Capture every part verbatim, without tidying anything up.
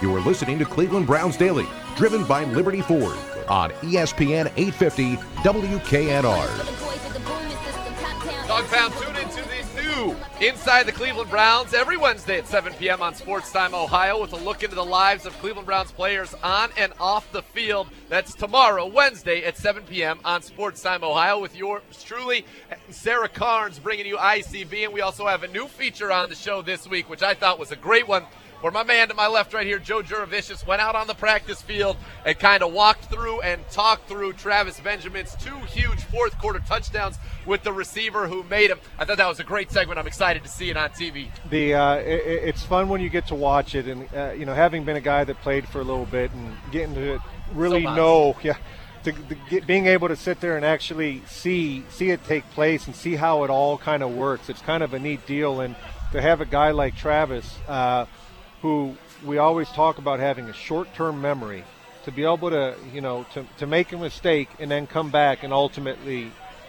You are listening to Cleveland Browns Daily, driven by Liberty Ford on E S P N eight fifty W K N R. Dog Pound, tune into the new Inside the Cleveland Browns every Wednesday at seven p.m. on Sports Time Ohio with a look into the lives of Cleveland Browns players on and off the field. That's tomorrow, Wednesday at seven p.m. on Sports Time Ohio with yours truly, Sarah Carnes, bringing you I C B. And we also have a new feature on the show this week, which I thought was a great one, where my man to my left right here, Joe Juravicius, went out on the practice field and kind of walked through and talked through Travis Benjamin's two huge fourth quarter touchdowns with the receiver who made him. I thought that was a great segment. I'm excited to see it on T V. The uh, it, it's fun when you get to watch it, and uh, you know, having been a guy that played for a little bit and getting to really So know, yeah, to, to get, being able to sit there and actually see see it take place and see how it all kind of works. It's kind of a neat deal, and to have a guy like Travis, uh, who we always talk about having a short-term memory, to be able to, you know, to, to make a mistake and then come back and ultimately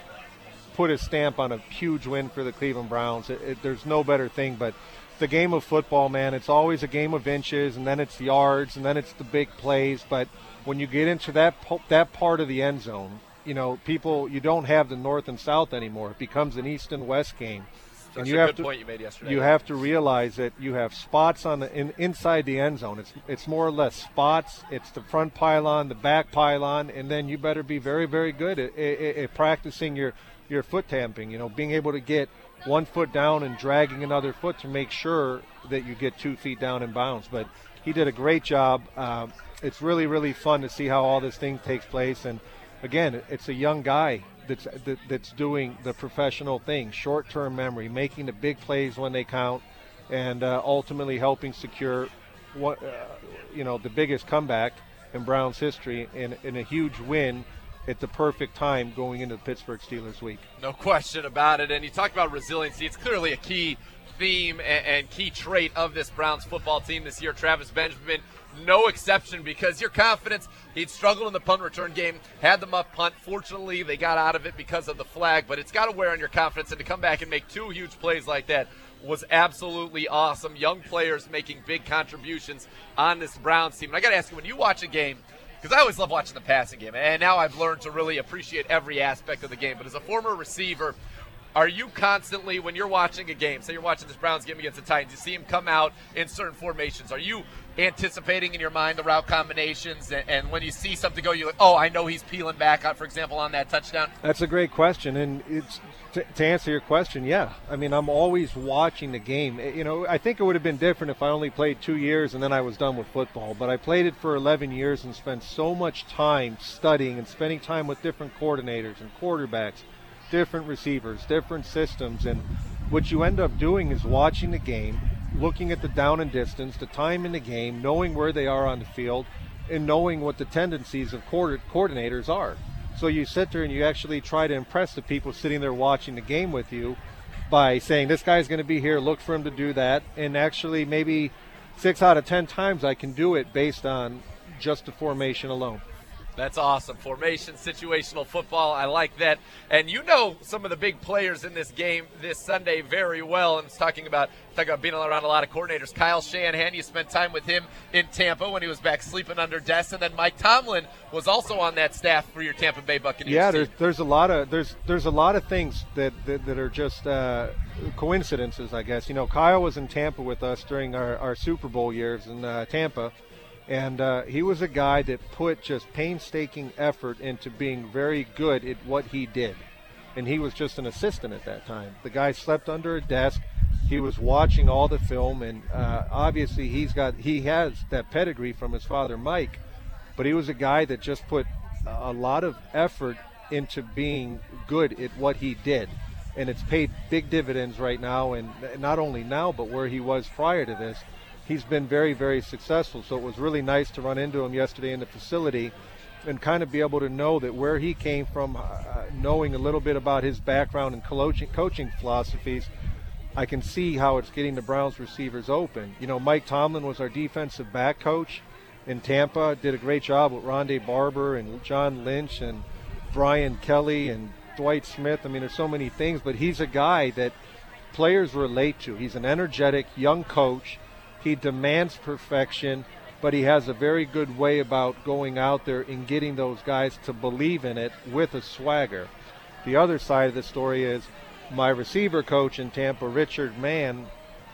put a stamp on a huge win for the Cleveland Browns. It, it, there's no better thing, but the game of football, man, it's always a game of inches, and then it's yards, and then it's the big plays. But when you get into that that part of the end zone, you know, people, you don't have the north and south anymore. It becomes an east and west game. That's and you a have good to, point you made yesterday. You have to realize that you have spots on the in, inside the end zone. It's it's more or less spots. It's the front pylon, the back pylon, and then you better be very, very good at, at, at practicing your, your foot tamping. You know, being able to get one foot down and dragging another foot to make sure that you get two feet down in bounds. But he did a great job. Um, it's really, really fun to see how all this thing takes place. And again, it's a young guy that's that, that's doing the professional thing, short-term memory, making the big plays when they count, and uh, ultimately helping secure what uh, you know the biggest comeback in Browns history in, in a huge win at the perfect time going into the Pittsburgh Steelers week. No question about it. And you talk about resiliency. It's clearly a key theme and, and key trait of this Browns football team this year. Travis Benjamin, no exception, because your confidence, he'd struggled in the punt return game, had them up punt. Fortunately, they got out of it because of the flag, but it's got to wear on your confidence, and to come back and make two huge plays like that was absolutely awesome. Young players making big contributions on this Browns team. And I got to ask you, when you watch a game, because I always love watching the passing game, and now I've learned to really appreciate every aspect of the game, but as a former receiver, are you constantly, when you're watching a game, say you're watching this Browns game against the Titans, you see him come out in certain formations, are you anticipating in your mind the route combinations, and, and when you see something go, you're like, oh, I know he's peeling back, on, for example, on that touchdown? That's a great question, and it's to, to answer your question, yeah. I mean, I'm always watching the game. You know, I think it would have been different if I only played two years and then I was done with football, but I played it for eleven years and spent so much time studying and spending time with different coordinators and quarterbacks, different receivers, different systems, and what you end up doing is watching the game, looking at the down and distance, the time in the game, knowing where they are on the field, and knowing what the tendencies of co- coordinators are. So you sit there and you actually try to impress the people sitting there watching the game with you by saying, this guy's going to be here, look for him to do that, and actually maybe six out of ten times I can do it based on just the formation alone. That's awesome. Formation, situational football. I like that. And you know some of the big players in this game this Sunday very well. I'm talking about talking about being around a lot of coordinators. Kyle Shanahan, you spent time with him in Tampa when he was back sleeping under desks. And then Mike Tomlin was also on that staff for your Tampa Bay Buccaneers. Yeah, team. there's there's a lot of there's there's a lot of things that that, that are just uh, coincidences, I guess. You know, Kyle was in Tampa with us during our, our Super Bowl years in uh, Tampa. And uh, he was a guy that put just painstaking effort into being very good at what he did. And he was just an assistant at that time. The guy slept under a desk. He was watching all the film, and uh, obviously he's got he has that pedigree from his father, Mike. But he was a guy that just put a lot of effort into being good at what he did. And it's paid big dividends right now, and not only now, but where he was prior to this. He's been very, very successful. So it was really nice to run into him yesterday in the facility and kind of be able to know that where he came from, uh, knowing a little bit about his background and coaching, coaching philosophies, I can see how it's getting the Browns receivers open. You know, Mike Tomlin was our defensive back coach in Tampa, did a great job with Rondé Barber and John Lynch and Brian Kelly and Dwight Smith. I mean, there's so many things, but he's a guy that players relate to. He's an energetic young coach. He demands perfection, but he has a very good way about going out there and getting those guys to believe in it with a swagger. The other side of the story is my receiver coach in Tampa, Richard Mann,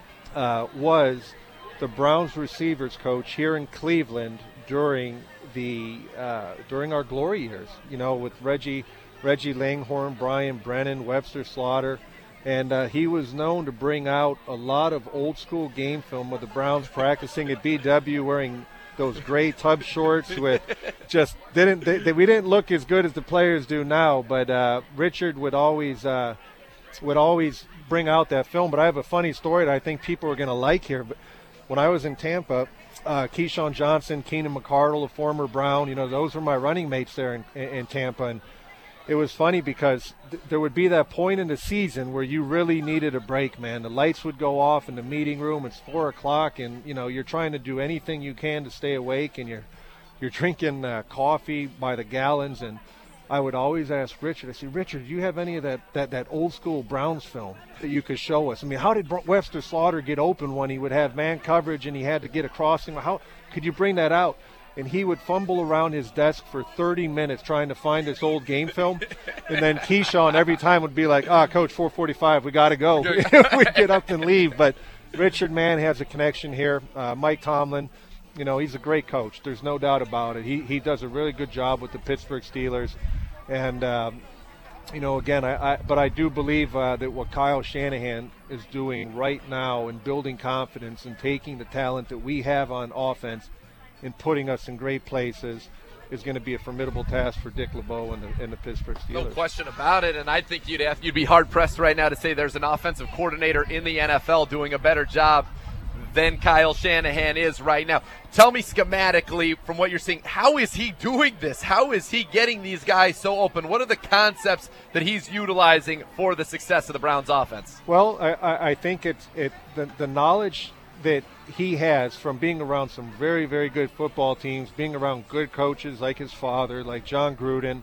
uh, was the Browns receivers coach here in Cleveland during the uh, during our glory years, you know, with Reggie Reggie Langhorne, Brian Brennan, Webster Slaughter, and uh, he was known to bring out a lot of old school game film of the Browns practicing at B W wearing those gray tub shorts with just didn't they, they, we didn't look as good as the players do now, but uh, Richard would always uh, would always bring out that film. But I have a funny story that I think people are going to like here. But when I was in Tampa, uh, Keyshawn Johnson, Keenan McCardle, a former Brown, you know, those were my running mates there in, in, in Tampa. And it was funny because th- there would be that point in the season where you really needed a break, man. The lights would go off in the meeting room. It's four o'clock, and, you know, you're trying to do anything you can to stay awake, and you're you're drinking uh, coffee by the gallons. And I would always ask Richard, I said, Richard, do you have any of that, that, that old school Browns film that you could show us? I mean, how did Webster Slaughter get open when he would have man coverage and he had to get a crossing? How could you bring that out? And he would fumble around his desk for thirty minutes trying to find this old game film. And then Keyshawn every time would be like, ah, Coach, four forty-five, we got to go. We'd get up and leave. But Richard Mann has a connection here. Uh, Mike Tomlin, you know, he's a great coach. There's no doubt about it. He he does a really good job with the Pittsburgh Steelers. And, um, you know, again, I, I but I do believe uh, that what Kyle Shanahan is doing right now and building confidence and taking the talent that we have on offense and putting us in great places is going to be a formidable task for Dick LeBeau and the, and the Pittsburgh Steelers. No question about it, and I think you'd have, you'd be hard-pressed right now to say there's an offensive coordinator in the N F L doing a better job than Kyle Shanahan is right now. Tell me schematically, from what you're seeing, how is he doing this? How is he getting these guys so open? What are the concepts that he's utilizing for the success of the Browns offense? Well, I, I think it's it the, the knowledge that he has from being around some very, very good football teams, being around good coaches like his father, like John Gruden.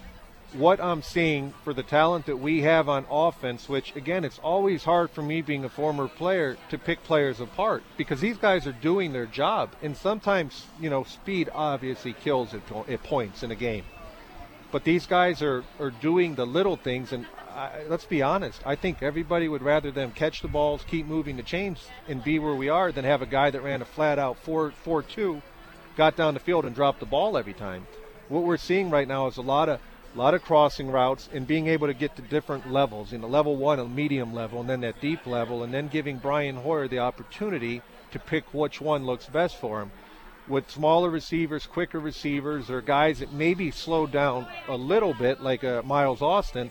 What I'm seeing for the talent that we have on offense, which, again, it's always hard for me being a former player to pick players apart because these guys are doing their job. And sometimes, you know, speed obviously kills at, at points in a game. But these guys are, are doing the little things, and I, let's be honest, I think everybody would rather them catch the balls, keep moving the chains, and be where we are than have a guy that ran a flat-out four four two, got down the field and dropped the ball every time. What we're seeing right now is a lot of a lot of crossing routes and being able to get to different levels, you know, level one, a medium level, and then that deep level, and then giving Brian Hoyer the opportunity to pick which one looks best for him. With smaller receivers, quicker receivers, or guys that maybe slow down a little bit, like uh, Miles Austin,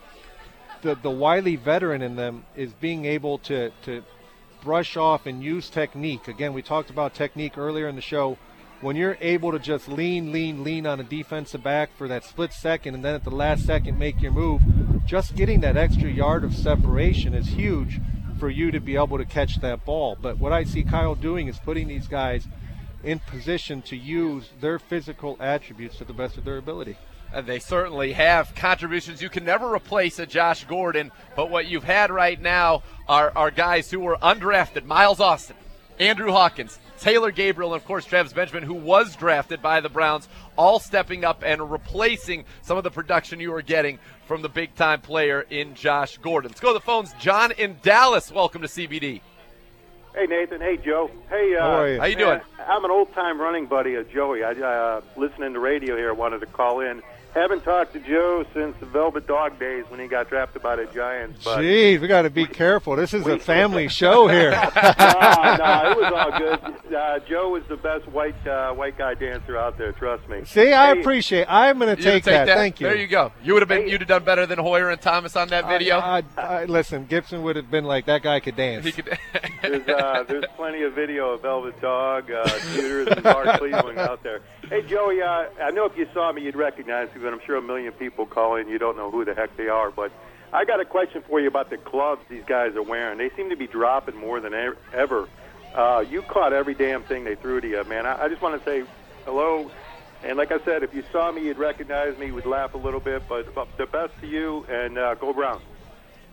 the the wily veteran in them is being able to, to brush off and use technique. Again, we talked about technique earlier in the show. When you're able to just lean, lean, lean on a defensive back for that split second and then at the last second make your move, just getting that extra yard of separation is huge for you to be able to catch that ball. But what I see Kyle doing is putting these guys in position to use their physical attributes to the best of their ability. And they certainly have contributions. You can never replace a Josh Gordon, but what you've had right now are, are guys who were undrafted. Miles Austin, Andrew Hawkins, Taylor Gabriel, and, of course, Travis Benjamin, who was drafted by the Browns, all stepping up and replacing some of the production you were getting from the big-time player in Josh Gordon. Let's go to the phones. John in Dallas, welcome to C B D. Hey, Nathan. Hey, Joe. Hey, uh, how are you? How you doing? I'm an old-time running buddy of Joey. I uh, listening to radio here. I wanted to call in. Haven't talked to Joe since the Velvet Dog days when he got drafted by the Giants. But Jeez, we got to be careful. This is a family show here. no, no, it was all good. Uh, Joe was the best white uh, white guy dancer out there. Trust me. See, I hey, appreciate. I'm going to take, take that. that. Thank you. There you go. You would have been. Hey. You'd have done better than Hoyer and Thomas on that video. I, I, I, listen, Gibson would have been like that guy could dance. He could. There's, uh, there's plenty of video of Velvet Dog, uh, shooters, and Mark Cleveland out there. Hey, Joey, uh, I know if you saw me, you'd recognize me, but I'm sure a million people call in, you don't know who the heck they are. But I got a question for you about the gloves these guys are wearing. They seem to be dropping more than ever. Uh, you caught every damn thing they threw to you, man. I, I just want to say hello. And like I said, if you saw me, you'd recognize me, would laugh a little bit. But the best to you, and uh, go Browns.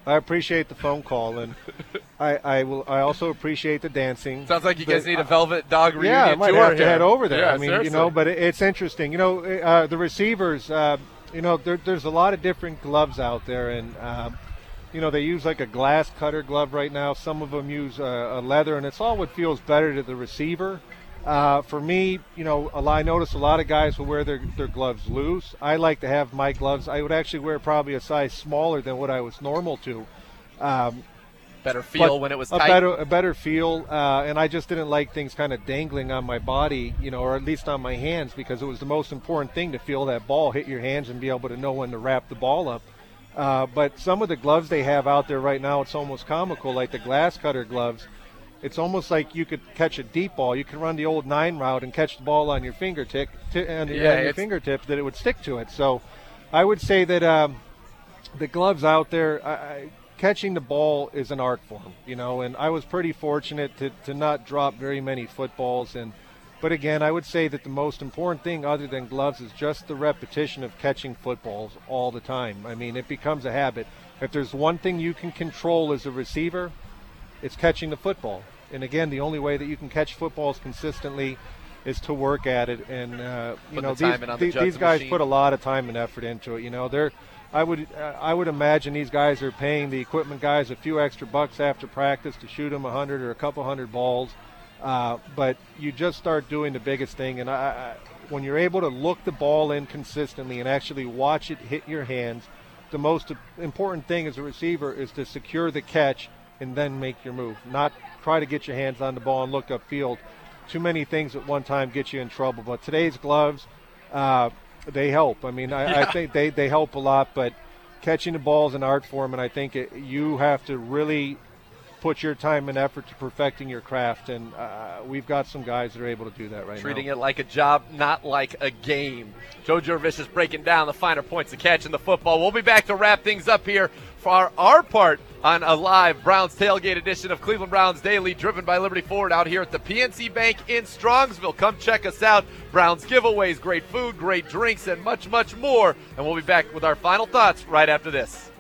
I appreciate the phone call, and I, I will. I also appreciate the dancing. Sounds like you guys The- need a Velvet Dog reunion Yeah, I might tour have to here. head over there. Yeah, I mean, seriously. you know, but it, it's interesting. You know, uh, the receivers. Uh, you know, there, there's a lot of different gloves out there, and uh, you know, they use like a glass cutter glove right now. Some of them use uh, a leather, and it's all what feels better to the receiver. Uh, for me, you know, a lot, I notice a lot of guys will wear their, their gloves loose. I like to have my gloves. I would actually wear probably a size smaller than what I was normal to. Um, Better feel but when it was a tight. better a better feel, uh, and I just didn't like things kind of dangling on my body, you know, or at least on my hands, because it was the most important thing to feel that ball hit your hands and be able to know when to wrap the ball up. Uh, but some of the gloves they have out there right now, it's almost comical, like the glass cutter gloves. It's almost like you could catch a deep ball. You can run the old nine route and catch the ball on your fingertip, t- on, Yeah, on your it's- fingertips, that it would stick to it. So, I would say that um, the gloves out there. I, I, Catching the ball is an art form, you know, and I was pretty fortunate to, to not drop very many footballs. And but again, I would say that the most important thing other than gloves is just the repetition of catching footballs all the time. I mean, it becomes a habit. If there's one thing you can control as a receiver, it's catching the football. And again, the only way that you can catch footballs consistently is to work at it. And, uh, you Put know, the time these, in on the these, jugs these guys machine. put a lot of time and effort into it. You know, they're I would uh, I would imagine these guys are paying the equipment guys a few extra bucks after practice to shoot them a hundred or a couple hundred balls, uh, but you just start doing the biggest thing, and I, I, when you're able to look the ball in consistently and actually watch it hit your hands, the most important thing as a receiver is to secure the catch and then make your move, not try to get your hands on the ball and look upfield. Too many things at one time get you in trouble. But today's gloves, uh, they help. I mean, I, Yeah. I think they, they help a lot, but catching the ball is an art form, and I think it, you have to really put your time and effort to perfecting your craft, and uh, we've got some guys that are able to do that right Treating now. it like a job, not like a game. Joe Jurevicius is breaking down the finer points of catching the football. We'll be back to wrap things up here for our, our part on a live Browns tailgate edition of Cleveland Browns Daily, driven by Liberty Ford out here at the P N C Bank in Strongsville. Come check us out. Browns giveaways, great food, great drinks, and much, much more. And we'll be back with our final thoughts right after this.